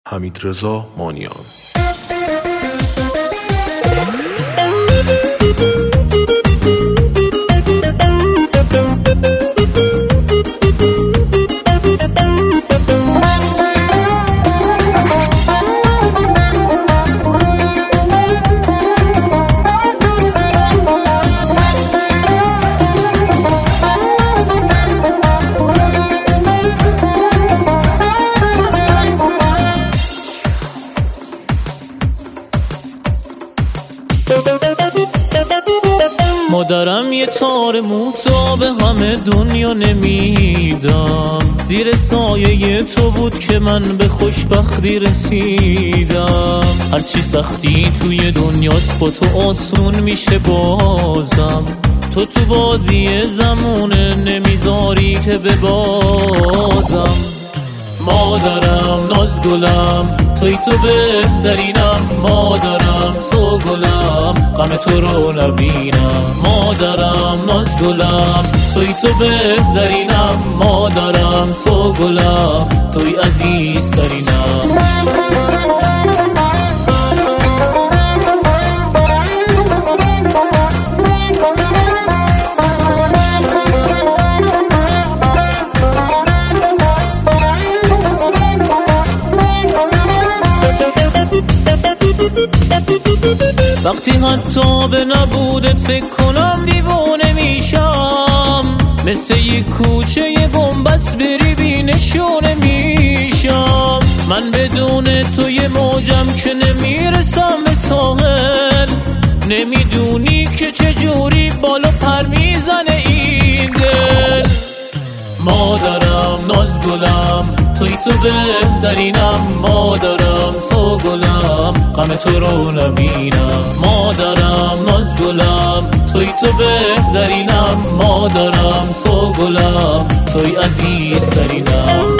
حمیدرضا مانیان. مادرم یه تار موتا به همه دنیا نمیدم، زیر سایه تو بود که من به خوشبختی رسیدم. هرچی سختی توی دنیاست با تو آسون میشه بازم، تو بازی زمونه نمیذاری که ببازم. مادرم نازگلم توی تو بهترینم، مادرم سوگلم غم تو رو نبینم. مادرم نازگلم توی تو بهترینم، مادرم سوگلم توی عزیزترینم. وقتی حتی به نبودت فکر کنم دیوانه میشم، مثل یک کوچه بنبست بری بی نشونه میشم. من بدون توی موجم که نمیرسم به ساحل، نمیدونی که چجوری بالا پر میزنه این دل. مادرم نازگلم توی تو بهترینم، مادرم سوگلم غم تو رو نبینم. مادرم نازگلم توی تو بهترینم، مادرم سوگلم توی عزیزترینم.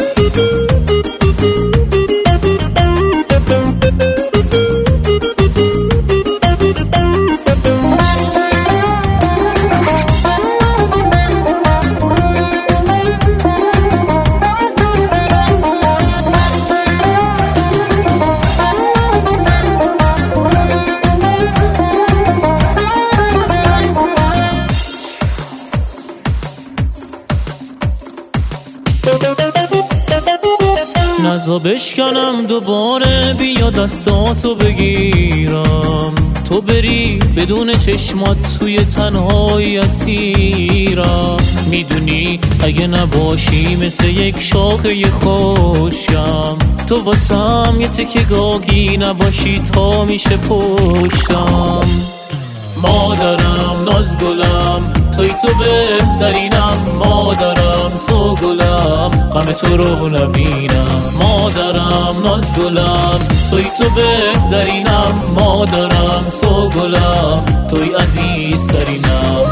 نزا بشکنم دوباره بیا دستاتو بگیرم، تو بری بدون چشمات توی تنهایی اسیرم. میدونی اگه نباشی مثل یک شاخه خوشم، تو واسم یه تکه گاگی نباشی تا میشه پشتم. مادرم نازگلم توی تو بهترینم، مادرم سوگلم غم تو رو نبینم. مادرم نازگلم توی تو بهترینم، مادرم سوگلم توی عزیزترینم.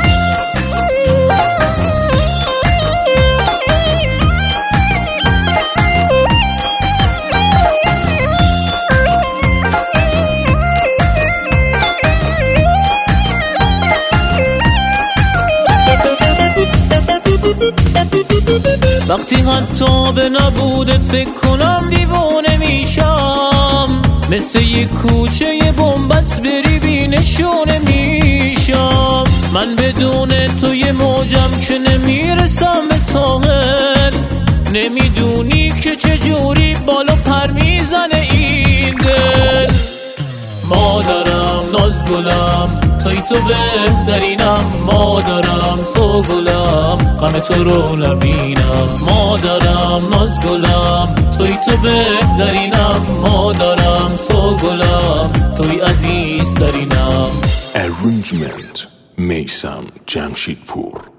وقتی حتی به نبودت فکر کنم دیوانه میشم، مثل یک کوچه بنبست بری بی نشونه میشم. من بدون توی موجم که نمیرسم به ساحل، نمیدونی که چجوری بالا پر میزنه این دل. مادرم نازگلم توی تو بهترینم، مادرم سوگلم غم تو رو نبینم. مادرم نازگلم توی تو بهترینم، مادرم سوگلم توی عزیزترینم. Arrangement میثم جمشیدپور.